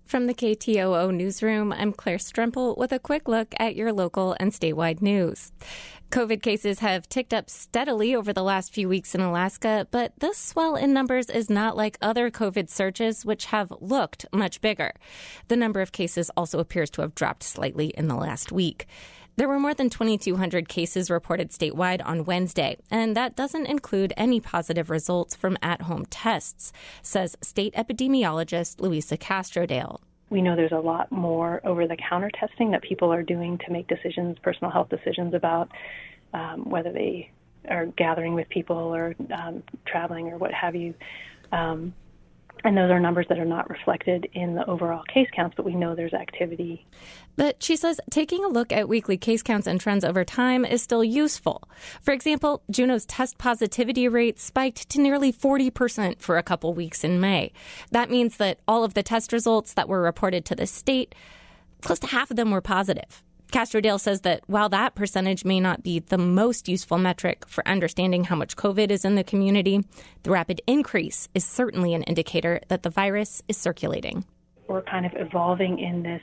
From the KTOO newsroom, I'm Claire Stremple with a quick look at your local and statewide news. COVID cases have ticked up steadily over the last few weeks in Alaska, but this swell in numbers is not like other COVID surges, which have looked much bigger. The number of cases also appears to have dropped slightly in the last week. There were more than 2,200 cases reported statewide on Wednesday, and that doesn't include any positive results from at-home tests, says state epidemiologist Louisa Castrodale. We know there's a lot more over-the-counter testing that people are doing to make decisions, personal health decisions about whether they are gathering with people or traveling or what have you. And those are numbers that are not reflected in the overall case counts, but we know there's activity. But she says taking a look at weekly case counts and trends over time is still useful. For example, Juneau's test positivity rate spiked to nearly 40% for a couple weeks in May. That means that all of the test results that were reported to the state, close to half of them were positive. Castrodale says that while that percentage may not be the most useful metric for understanding how much COVID is in the community, the rapid increase is certainly an indicator that the virus is circulating. We're kind of evolving in this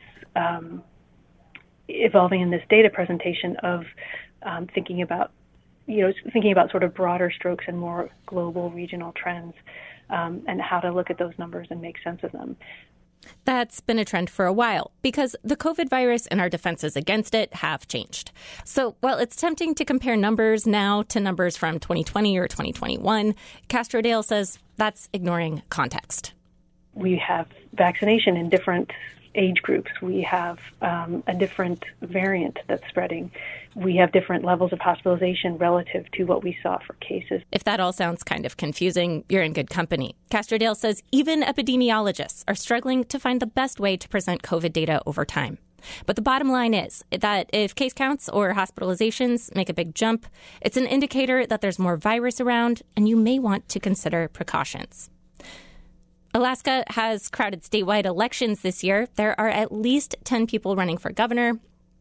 data presentation of thinking about sort of broader strokes and more global regional trends, and how to look at those numbers and make sense of them. That's been a trend for a while because the COVID virus and our defenses against it have changed. So while it's tempting to compare numbers now to numbers from 2020 or 2021, Castrodale says that's ignoring context. We have vaccination in different age groups. We have a different variant that's spreading. We have different levels of hospitalization relative to what we saw for cases. If that all sounds kind of confusing, you're in good company. Castrodale says even epidemiologists are struggling to find the best way to present COVID data over time. But the bottom line is that if case counts or hospitalizations make a big jump, it's an indicator that there's more virus around, and you may want to consider precautions. Alaska has crowded statewide elections this year. There are at least 10 people running for governor,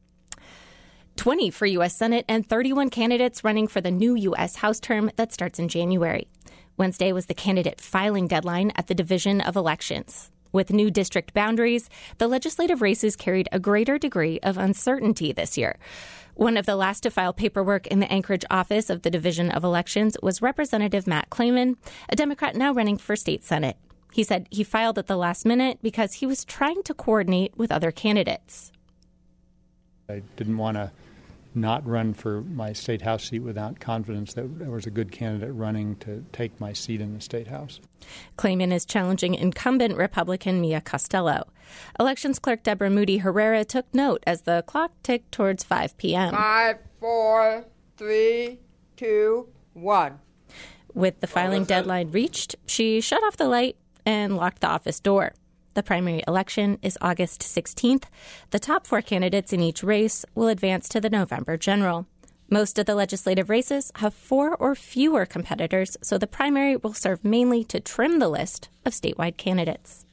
20 for U.S. Senate, and 31 candidates running for the new U.S. House term that starts in January. Wednesday was the candidate filing deadline at the Division of Elections. With new district boundaries, the legislative races carried a greater degree of uncertainty this year. One of the last to file paperwork in the Anchorage office of the Division of Elections was Representative Matt Clayman, a Democrat now running for state Senate. He said he filed at the last minute because he was trying to coordinate with other candidates. I didn't want to not run for my state house seat without confidence that there was a good candidate running to take my seat in the state house. Clayman is challenging incumbent Republican Mia Costello. Elections clerk Deborah Moody Herrera took note as the clock ticked towards 5 p.m. 5, 4, 3, 2, 1. With the filing deadline reached, she shut off the light and locked the office door. The primary election is August 16th. The top 4 candidates in each race will advance to the November general. Most of the legislative races have 4 or fewer competitors, so the primary will serve mainly to trim the list of statewide candidates.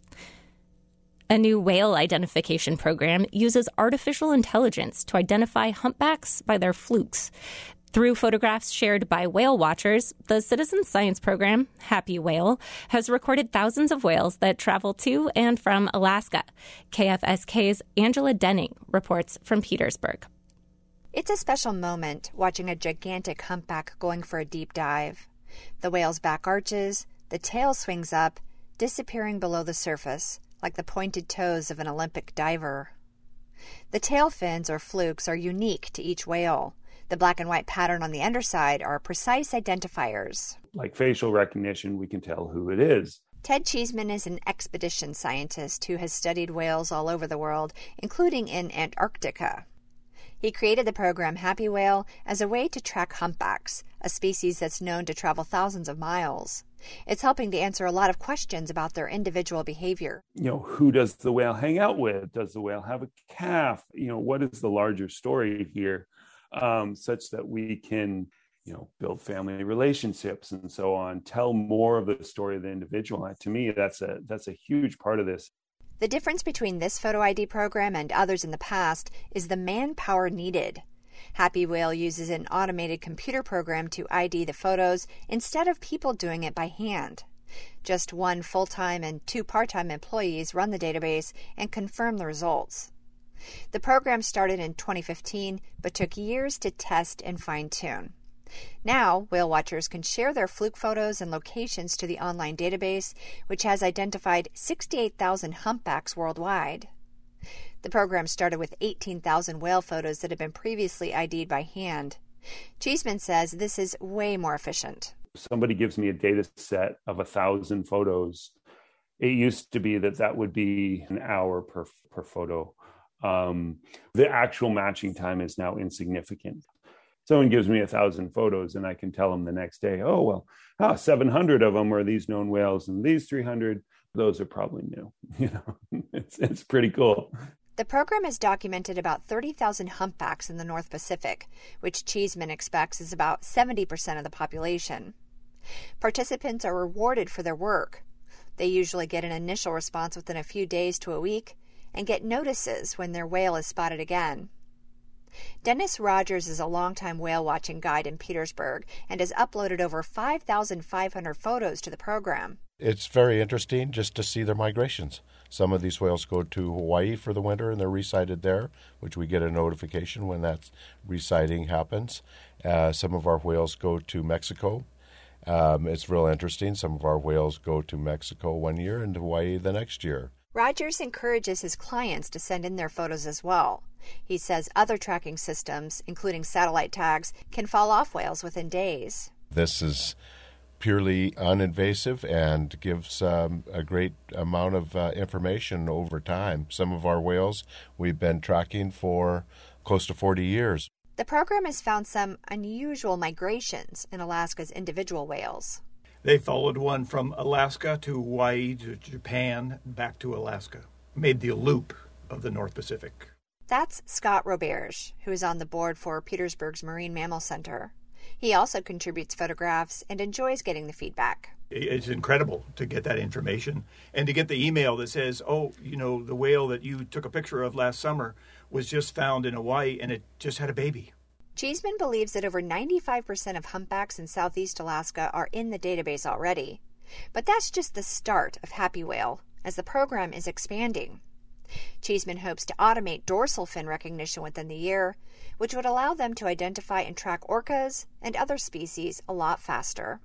A new whale identification program uses artificial intelligence to identify humpbacks by their flukes. Through photographs shared by whale watchers, the citizen science program, Happy Whale, has recorded thousands of whales that travel to and from Alaska. KFSK's Angela Denning reports from Petersburg. It's a special moment watching a gigantic humpback going for a deep dive. The whale's back arches, the tail swings up, disappearing below the surface, like the pointed toes of an Olympic diver. The tail fins, or flukes, are unique to each whale. The black and white pattern on the underside are precise identifiers. Like facial recognition, we can tell who it is. Ted Cheeseman is an expedition scientist who has studied whales all over the world, including in Antarctica. He created the program Happy Whale as a way to track humpbacks, a species that's known to travel thousands of miles. It's helping to answer a lot of questions about their individual behavior. Who does the whale hang out with? Does the whale have a calf? What is the larger story here? Such that we can, build family relationships and so on, tell more of the story of the individual. And to me, that's a huge part of this. The difference between this photo ID program and others in the past is the manpower needed. Happy Whale uses an automated computer program to ID the photos instead of people doing it by hand. Just 1 full-time and 2 part-time employees run the database and confirm the results. The program started in 2015, but took years to test and fine-tune. Now, whale watchers can share their fluke photos and locations to the online database, which has identified 68,000 humpbacks worldwide. The program started with 18,000 whale photos that had been previously ID'd by hand. Cheeseman says this is way more efficient. Somebody gives me a data set of 1,000 photos. It used to be that would be an hour per photo. The actual matching time is now insignificant. Someone gives me 1,000 photos and I can tell them the next day, 700 of them are these known whales and these 300, those are probably new. It's pretty cool. The program has documented about 30,000 humpbacks in the North Pacific, which Cheeseman expects is about 70% of the population. Participants are rewarded for their work. They usually get an initial response within a few days to a week and get notices when their whale is spotted again. Dennis Rogers is a longtime whale-watching guide in Petersburg and has uploaded over 5,500 photos to the program. It's very interesting just to see their migrations. Some of these whales go to Hawaii for the winter and they're resighted there, which we get a notification when that resighting happens. Some of our whales go to Mexico. It's real interesting. Some of our whales go to Mexico one year and to Hawaii the next year. Rogers encourages his clients to send in their photos as well. He says other tracking systems, including satellite tags, can fall off whales within days. This is purely uninvasive and gives a great amount of information over time. Some of our whales we've been tracking for close to 40 years. The program has found some unusual migrations in Alaska's individual whales. They followed one from Alaska to Hawaii to Japan, back to Alaska. Made the loop of the North Pacific. That's Scott Roberge, who is on the board for Petersburg's Marine Mammal Center. He also contributes photographs and enjoys getting the feedback. It's incredible to get that information and to get the email that says, the whale that you took a picture of last summer was just found in Hawaii and it just had a baby. Cheeseman believes that over 95% of humpbacks in southeast Alaska are in the database already. But that's just the start of Happy Whale, as the program is expanding. Cheeseman hopes to automate dorsal fin recognition within the year, which would allow them to identify and track orcas and other species a lot faster.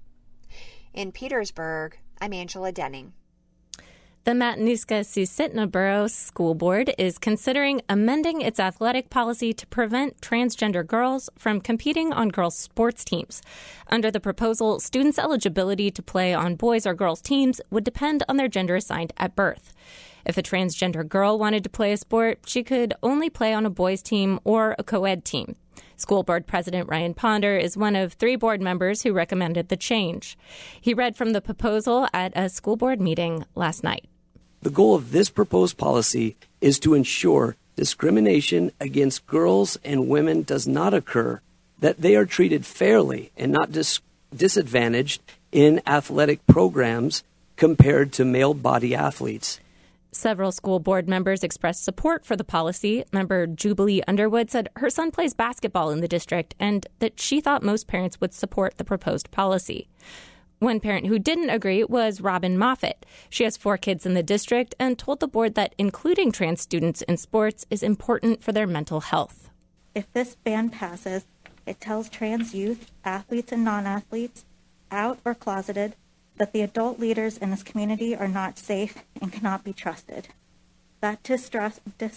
In Petersburg, I'm Angela Denning. The Matanuska-Susitna Borough School Board is considering amending its athletic policy to prevent transgender girls from competing on girls' sports teams. Under the proposal, students' eligibility to play on boys' or girls' teams would depend on their gender assigned at birth. If a transgender girl wanted to play a sport, she could only play on a boys' team or a co-ed team. School Board President Ryan Ponder is one of 3 board members who recommended the change. He read from the proposal at a school board meeting last night. The goal of this proposed policy is to ensure discrimination against girls and women does not occur, that they are treated fairly and not disadvantaged in athletic programs compared to male body athletes. Several school board members expressed support for the policy. Member Jubilee Underwood said her son plays basketball in the district and that she thought most parents would support the proposed policy. One parent who didn't agree was Robin Moffitt. She has 4 kids in the district and told the board that including trans students in sports is important for their mental health. If this ban passes, it tells trans youth, athletes and non-athletes, out or closeted, that the adult leaders in this community are not safe and cannot be trusted. That distrust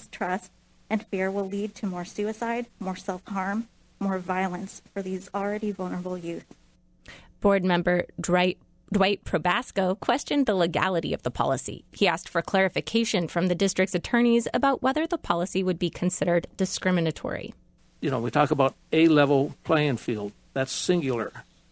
and fear will lead to more suicide, more self-harm, more violence for these already vulnerable youth. Board member Dwight Probasco questioned the legality of the policy. He asked for clarification from the district's attorneys about whether the policy would be considered discriminatory. We talk about a level playing field. That's singular.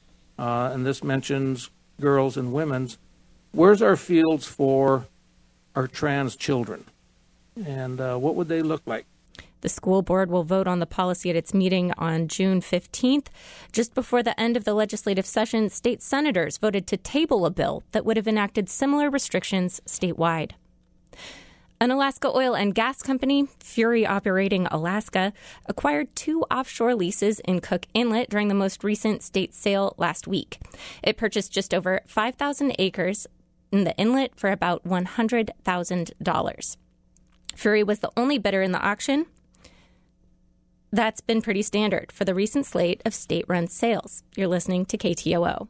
And this mentions girls and women's. Where's our fields for our trans children? And what would they look like? The school board will vote on the policy at its meeting on June 15th. Just before the end of the legislative session, state senators voted to table a bill that would have enacted similar restrictions statewide. An Alaska oil and gas company, Fury Operating Alaska, acquired 2 offshore leases in Cook Inlet during the most recent state sale last week. It purchased just over 5,000 acres in the inlet for about $100,000. Fury was the only bidder in the auction. That's been pretty standard for the recent slate of state-run sales. You're listening to KTOO.